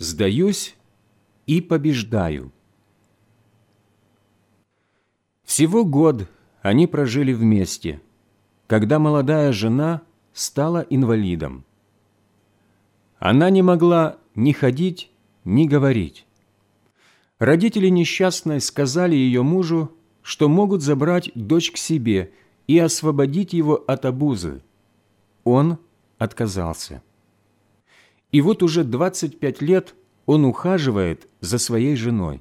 сдаюсь и побеждаю». Всего год они прожили вместе, когда молодая жена стала инвалидом. Она не могла ни ходить, ни говорить. Родители несчастной сказали ее мужу, что могут забрать дочь к себе и освободить его от обузы. Он отказался. И вот уже 25 лет он ухаживает за своей женой.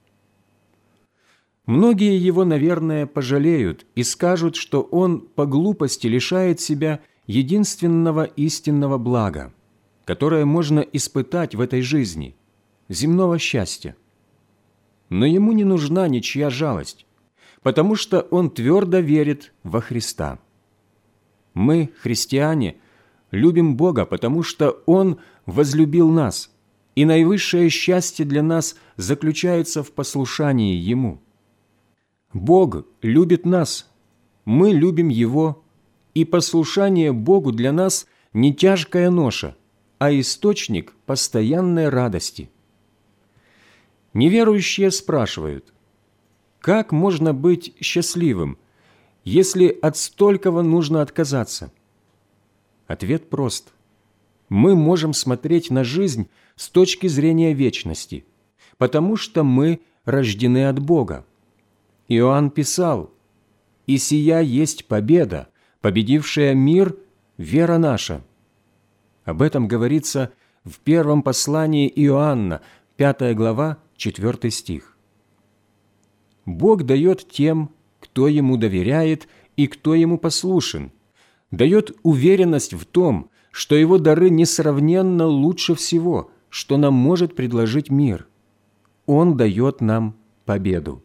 Многие его, наверное, пожалеют и скажут, что он по глупости лишает себя единственного истинного блага, которое можно испытать в этой жизни – земного счастья. Но ему не нужна ничья жалость, потому что он твердо верит во Христа. Мы, христиане, любим Бога, потому что Он возлюбил нас, и наивысшее счастье для нас заключается в послушании Ему. Бог любит нас, мы любим Его, и послушание Богу для нас не тяжкая ноша, а источник постоянной радости. Неверующие спрашивают: как можно быть счастливым, если от столького нужно отказаться? Ответ прост. Мы можем смотреть на жизнь с точки зрения вечности, потому что мы рождены от Бога. Иоанн писал: «И сия есть победа, победившая мир, вера наша». Об этом говорится в первом послании Иоанна, 5 глава, 4 стих. Бог дает тем, кто Ему доверяет и кто Ему послушен, дает уверенность в том, что Его дары несравненно лучше всего, что нам может предложить мир. Он дает нам победу.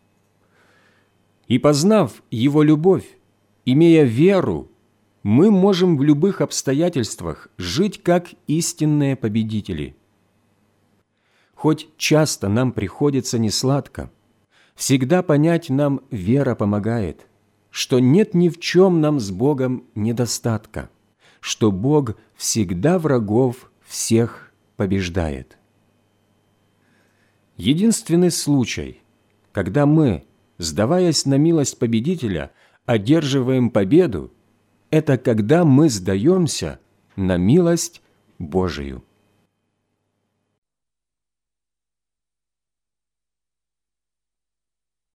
И познав Его любовь, имея веру, мы можем в любых обстоятельствах жить как истинные победители. Хоть часто нам приходится несладко, всегда понять нам вера помогает, что нет ни в чем нам с Богом недостатка, что Бог всегда врагов всех побеждает. Единственный случай, когда мы, сдаваясь на милость победителя, одерживаем победу, это когда мы сдаемся на милость Божию.